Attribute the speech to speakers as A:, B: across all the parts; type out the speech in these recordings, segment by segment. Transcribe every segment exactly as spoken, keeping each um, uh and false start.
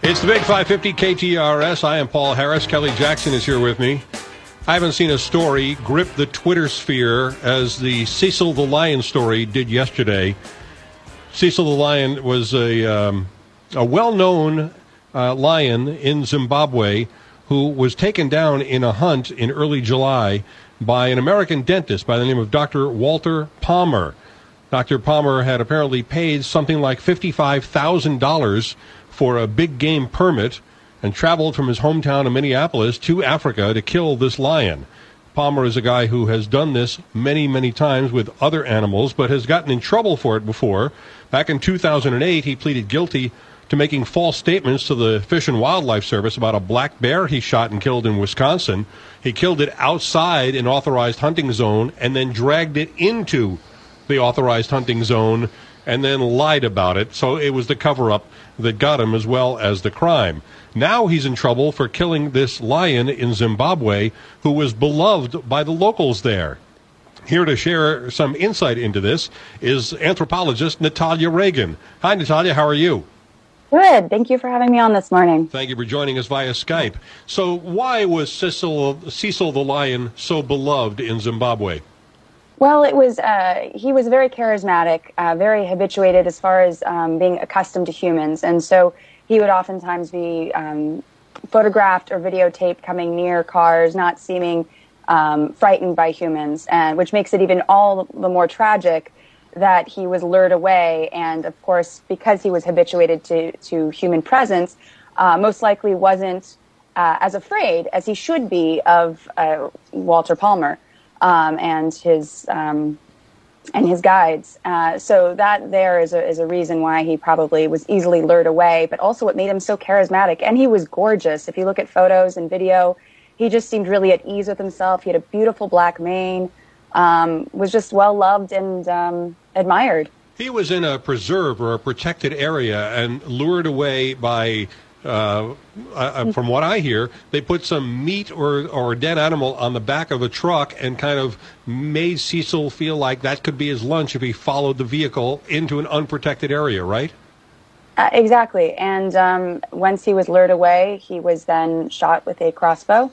A: It's the Big five fifty K T R S. I am Paul Harris. Kelly Jackson is here with me. I haven't seen a story grip the Twitter sphere as the Cecil the Lion story did yesterday. Cecil the Lion was a, um, a well-known uh, lion in Zimbabwe who was taken down in a hunt in early July by an American dentist by the name of Doctor Walter Palmer. Doctor Palmer had apparently paid something like fifty-five thousand dollars for a big game permit and traveled from his hometown of Minneapolis to Africa to kill this lion. Palmer is a guy who has done this many, many times with other animals, but has gotten in trouble for it before. Back in two thousand eight, he pleaded guilty to making false statements to the Fish and Wildlife Service about a black bear he shot and killed in Wisconsin. He killed it outside an authorized hunting zone and then dragged it into the authorized hunting zone and then lied about it. So it was the cover-up that got him as well as the crime. Now he's in trouble for killing this lion in Zimbabwe who was beloved by the locals there. Here to share some insight into this is anthropologist Natalia Reagan. Hi, Natalia. How are you?
B: Good. Thank you for having me on this morning.
A: Thank you for joining us via Skype. So why was Cecil, Cecil the lion so beloved in Zimbabwe?
B: Well, it was uh, he was very charismatic, uh, very habituated as far as um, being accustomed to humans. And so he would oftentimes be um, photographed or videotaped coming near cars, not seeming um, frightened by humans, and which makes it even all the more tragic that he was lured away. And, of course, because he was habituated to, to human presence, uh, most likely wasn't uh, as afraid as he should be of uh, Walter Palmer. Um, and his um, and his guides. Uh, so that there is a, is a reason why he probably was easily lured away, but also what made him so charismatic. And he was gorgeous. If you look at photos and video, he just seemed really at ease with himself. He had a beautiful black mane, um, was just well-loved and um, admired.
A: He was in a preserve or a protected area and lured away by... Uh, uh, from what I hear, they put some meat or, or a dead animal on the back of a truck and kind of made Cecil feel like that could be his lunch if he followed the vehicle into an unprotected area, right?
B: Uh, exactly. And um, once he was lured away, he was then shot with a crossbow.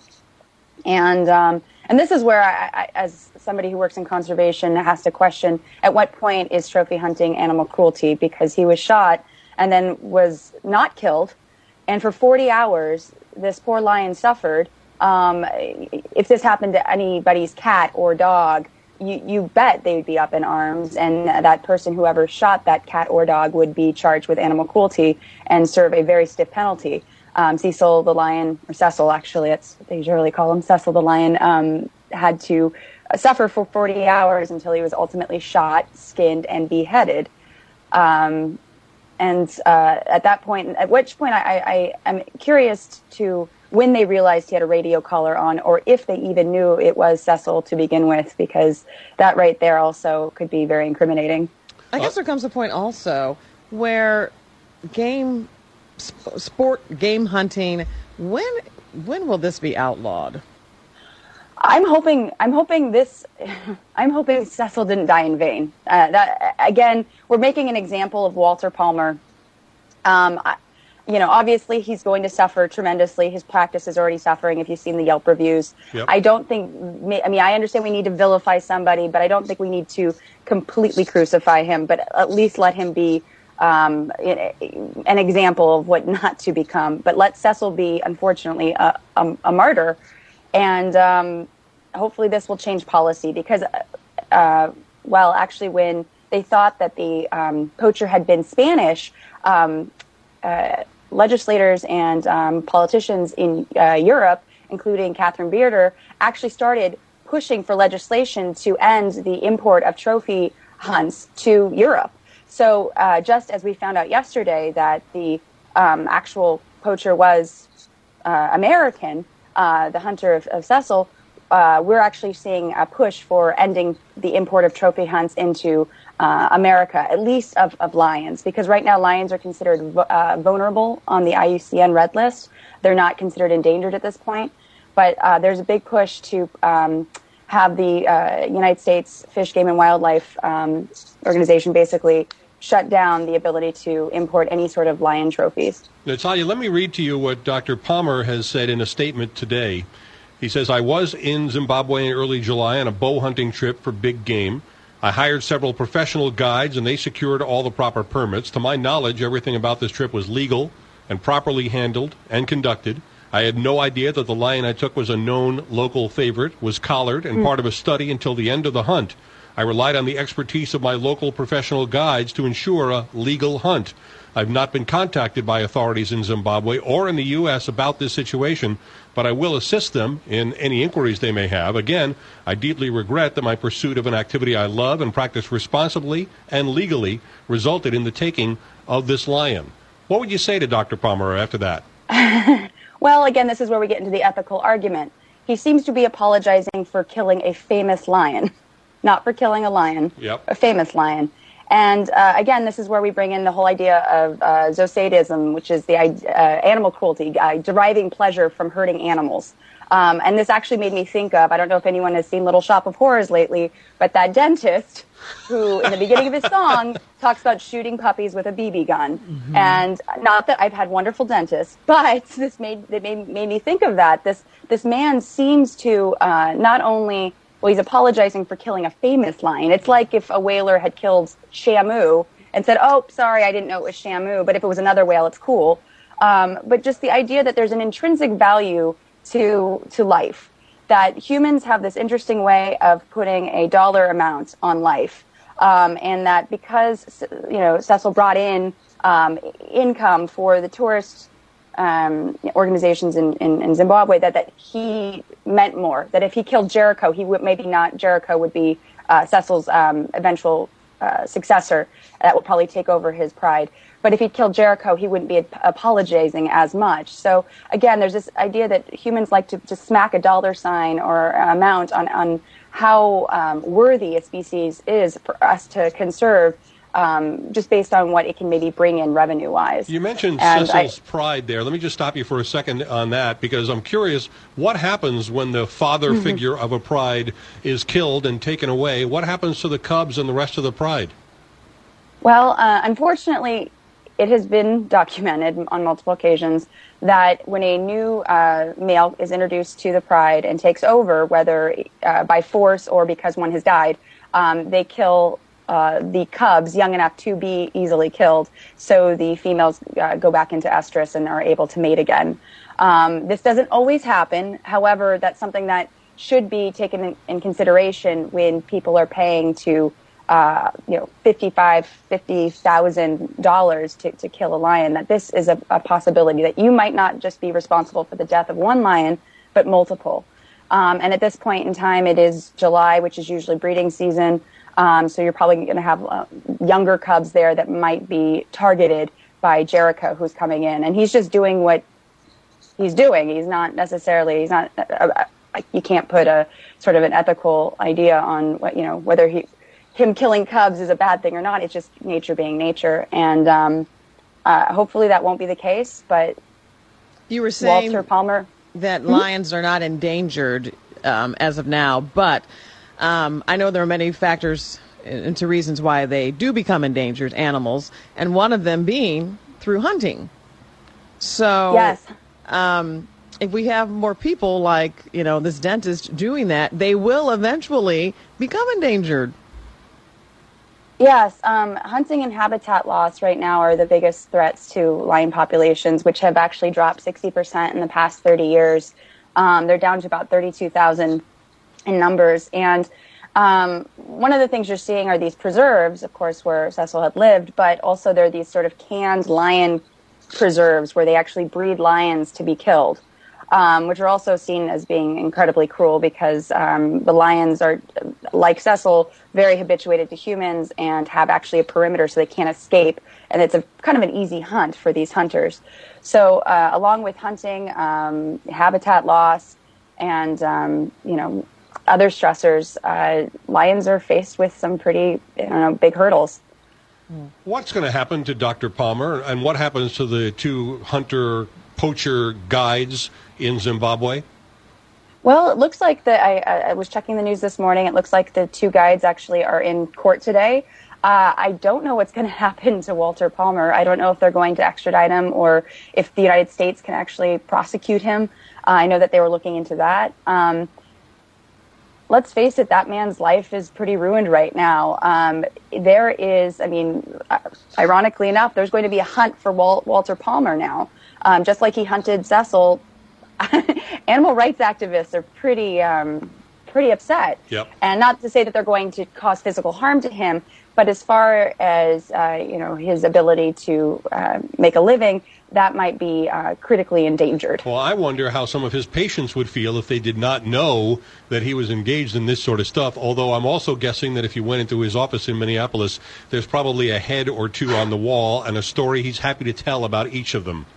B: And um, and this is where, I, I, as somebody who works in conservation, has to question, at what point is trophy hunting animal cruelty? Because he was shot and then was not killed. And for forty hours, this poor lion suffered. Um, if this happened to anybody's cat or dog, you, you bet they would be up in arms. And that person, whoever shot that cat or dog, would be charged with animal cruelty and serve a very stiff penalty. Um, Cecil the lion, or Cecil actually, it's, they usually call him Cecil the lion, um, had to suffer for forty hours until he was ultimately shot, skinned, and beheaded. Um, And uh, at that point, at which point I, I am curious to when they realized he had a radio collar on, or if they even knew it was Cecil to begin with, because that right there also could be very incriminating.
C: I guess there comes a point also where game, sp- sport, game hunting, when when will this be outlawed?
B: I'm hoping. I'm hoping this. I'm hoping Cecil didn't die in vain. Uh, that again, we're making an example of Walter Palmer. Um, I, you know, obviously he's going to suffer tremendously. His practice is already suffering. If you've seen the Yelp reviews, yep. I don't think. I mean, I understand we need to vilify somebody, but I don't think we need to completely crucify him. But at least let him be um, an example of what not to become. But let Cecil be, unfortunately, a, a, a martyr. And um, hopefully this will change policy because, uh, well, actually when they thought that the um, poacher had been Spanish, um, uh, legislators and um, politicians in uh, Europe, including Catherine Bearder, actually started pushing for legislation to end the import of trophy hunts to Europe. So uh, just as we found out yesterday that the um, actual poacher was uh, American, Uh, the hunter of, of Cecil, uh, we're actually seeing a push for ending the import of trophy hunts into uh, America, at least of, of lions, because right now lions are considered uh, vulnerable on the I U C N Red List. They're not considered endangered at this point, but uh, there's a big push to um, have the uh, United States Fish, Game, and Wildlife um, Organization basically shut down the ability to import any sort of lion trophies.
A: Natalia, let me read to you what Doctor Palmer has said in a statement today. He says, I was in Zimbabwe in early July on a bow hunting trip for big game. I hired several professional guides, and they secured all the proper permits. To my knowledge, everything about this trip was legal and properly handled and conducted. I had no idea that the lion I took was a known local favorite, was collared, and mm. part of a study until the end of the hunt. I relied on the expertise of my local professional guides to ensure a legal hunt. I've not been contacted by authorities in Zimbabwe or in the U S about this situation, but I will assist them in any inquiries they may have. Again, I deeply regret that my pursuit of an activity I love and practice responsibly and legally resulted in the taking of this lion. What would you say to Doctor Palmer after that?
B: Well, again, this is where we get into the ethical argument. He seems to be apologizing for killing a famous lion, not for killing a lion,
A: yep.
B: a famous lion. And uh, again, this is where we bring in the whole idea of uh, zoosadism, which is the uh, animal cruelty, uh, deriving pleasure from hurting animals. Um, and this actually made me think of, I don't know if anyone has seen Little Shop of Horrors lately, but that dentist who, in the beginning of his song, talks about shooting puppies with a B B gun. Mm-hmm. And not that I've had wonderful dentists, but this made it made, made me think of that. This this man seems to uh, not only... Well, he's apologizing for killing a famous lion. It's like if a whaler had killed Shamu and said, oh, sorry, I didn't know it was Shamu, but if it was another whale, it's cool. Um, but just the idea that there's an intrinsic value to to life, that humans have this interesting way of putting a dollar amount on life, um, and that because, you know, Cecil brought in um, income for the tourist Um, organizations in, in, in Zimbabwe, that, that he meant more. That if he killed Jericho, he would maybe not, Jericho would be uh, Cecil's um, eventual uh, successor that would probably take over his pride. But if he killed Jericho, he wouldn't be ap- apologizing as much. So again, there's this idea that humans like to, to smack a dollar sign or amount on, on how um, worthy a species is for us to conserve, Um, just based on what it can maybe bring in revenue-wise.
A: You mentioned
B: and
A: Cecil's
B: I,
A: pride there. Let me just stop you for a second on that, because I'm curious, what happens when the father mm-hmm. figure of a pride is killed and taken away? What happens to the cubs and the rest of the pride?
B: Well, uh, unfortunately, it has been documented on multiple occasions that when a new uh, male is introduced to the pride and takes over, whether uh, by force or because one has died, um, they kill Uh, the cubs young enough to be easily killed, so the females uh, go back into estrus and are able to mate again. Um, this doesn't always happen. However, that's something that should be taken in, in consideration when people are paying to, uh, you know, fifty-five, fifty thousand dollars to to kill a lion. That this is a, a possibility that you might not just be responsible for the death of one lion, but multiple. Um, and at this point in time, it is July, which is usually breeding season. Um, so you're probably going to have uh, younger cubs there that might be targeted by Jericho, who's coming in, and he's just doing what he's doing. He's not necessarily, he's not, uh, uh, you can't put a sort of an ethical idea on what, you know, whether he, him killing cubs is a bad thing or not. It's just nature being nature. And, um, uh, hopefully that won't be the case, but
C: you were saying
B: Walter Palmer,
C: that mm-hmm. lions are not endangered, um, as of now, but Um, I know there are many factors into reasons why they do become endangered animals, and one of them being through hunting. So,
B: yes.
C: um, if we have more people like, you know, this dentist doing that, they will eventually become endangered.
B: Yes, um, hunting and habitat loss right now are the biggest threats to lion populations, which have actually dropped sixty percent in the past thirty years. Um, they're down to about thirty-two thousand in numbers. And um, one of the things you're seeing are these preserves, of course, where Cecil had lived, but also there are these sort of canned lion preserves where they actually breed lions to be killed, um, which are also seen as being incredibly cruel because um, the lions are, like Cecil, very habituated to humans and have actually a perimeter so they can't escape. And it's a kind of an easy hunt for these hunters. So uh, along with hunting, um, habitat loss, and, um, you know, other stressors, uh, lions are faced with some pretty, I don't know, big hurdles.
A: What's going to happen to Doctor Palmer, and what happens to the two hunter-poacher guides in Zimbabwe?
B: Well, it looks like that I, I was checking the news this morning. It looks like the two guides actually are in court today. Uh, I don't know what's going to happen to Walter Palmer. I don't know if they're going to extradite him or if the United States can actually prosecute him. Uh, I know that they were looking into that. Um, let's face it, that man's life is pretty ruined right now. Um, there is, I mean, uh, ironically enough, there's going to be a hunt for Wal- Walter Palmer now. Um, just like he hunted Cecil, animal rights activists are pretty... Um, pretty upset.
A: Yep.
B: And not to say that they're going to cause physical harm to him, but as far as, uh, you know, his ability to uh, make a living, that might be uh, critically endangered.
A: Well, I wonder how some of his patients would feel if they did not know that he was engaged in this sort of stuff, although I'm also guessing that if you went into his office in Minneapolis, there's probably a head or two on the wall and a story he's happy to tell about each of them.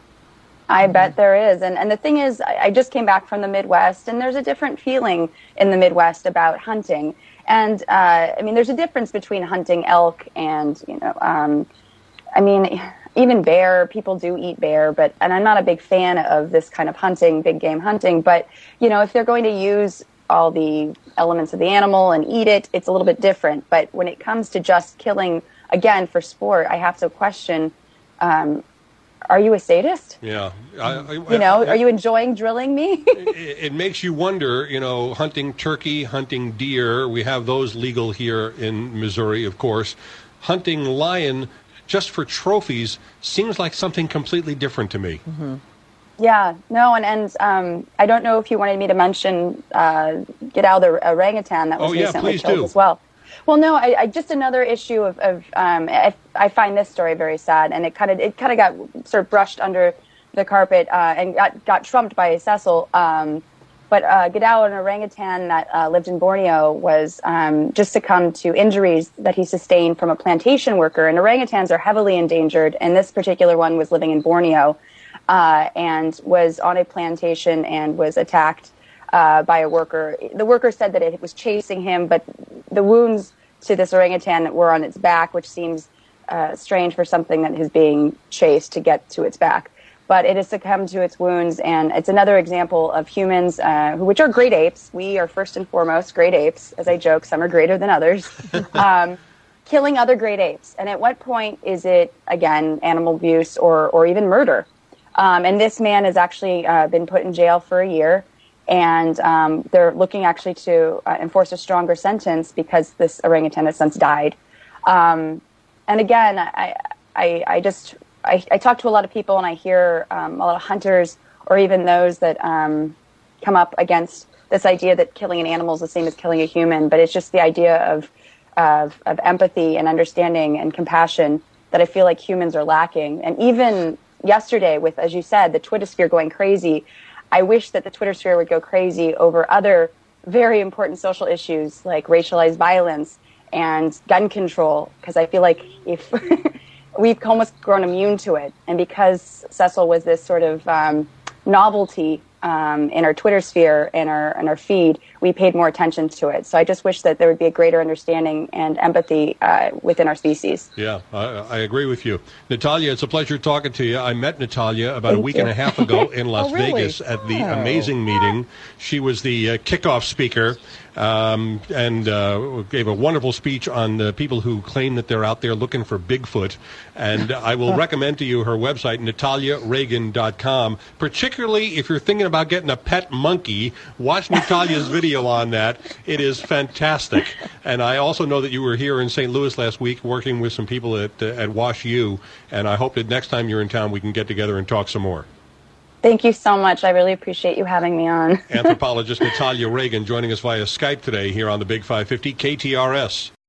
B: I bet there is. And and the thing is, I just came back from the Midwest, and there's a different feeling in the Midwest about hunting. And, uh, I mean, there's a difference between hunting elk and, you know, um, I mean, even bear. People do eat bear, but, and I'm not a big fan of this kind of hunting, big game hunting. But, you know, if they're going to use all the elements of the animal and eat it, it's a little bit different. But when it comes to just killing, again, for sport, I have to question, um, are you a sadist?
A: Yeah. I, I,
B: you know, I, are you enjoying drilling me?
A: it, it makes you wonder, you know, hunting turkey, hunting deer. We have those legal here in Missouri, of course. Hunting lion just for trophies seems like something completely different to me.
B: Mm-hmm. Yeah. No, and, and um, I don't know if you wanted me to mention uh, get out the orangutan that was
A: oh, yeah,
B: recently
A: please
B: killed
A: do.
B: as well. Well, no, I, I just another issue of, of um, I, I find this story very sad, and it kind of it kind of got sort of brushed under the carpet uh, and got, got trumped by Cecil. Um, but uh, Goodell, an orangutan that uh, lived in Borneo, was um, just succumbed to injuries that he sustained from a plantation worker. And orangutans are heavily endangered, and this particular one was living in Borneo uh, and was on a plantation and was attacked Uh, by a worker. The worker said that it was chasing him, but the wounds to this orangutan were on its back, which seems uh, strange for something that is being chased to get to its back. But it has succumbed to its wounds, and it's another example of humans, uh, which are great apes. We are first and foremost great apes. As I joke, some are greater than others. um, killing other great apes. And at what point is it, again, animal abuse or, or even murder? Um, and this man has actually uh, been put in jail for a year. And um, they're looking actually to uh, enforce a stronger sentence because this orangutan has since died. Um, and again, I, I, I just I, I talk to a lot of people, and I hear um, a lot of hunters, or even those that um, come up against this idea that killing an animal is the same as killing a human. But it's just the idea of of, of empathy and understanding and compassion that I feel like humans are lacking. And even yesterday, with, as you said, the Twitter sphere going crazy, I wish that the Twitter sphere would go crazy over other very important social issues like racialized violence and gun control, because I feel like if we've almost grown immune to it. And because Cecil was this sort of um, novelty um, in our Twitter sphere and our, and our feed, we paid more attention to it. So I just wish that there would be a greater understanding and empathy uh, within our species.
A: Yeah, I, I agree with you. Natalia, it's a pleasure talking to you. I met Natalia about
B: Thank
A: a week
B: you.
A: and a half ago in Las
C: Oh, really?
A: Vegas at the
C: Oh.
A: amazing meeting. She was the uh, kickoff speaker um, and uh, gave a wonderful speech on the people who claim that they're out there looking for Bigfoot. And I will recommend to you her website, natalia reagan dot com. Particularly if you're thinking about getting a pet monkey, watch Natalia's video on that. It is fantastic. And I also know that you were here in Saint Louis last week working with some people at, uh, at Wash U. And I hope that next time you're in town we can get together and talk some more.
B: Thank you so much. I really appreciate you having me on.
A: Anthropologist Natalia Reagan joining us via Skype today here on the Big five fifty K T R S.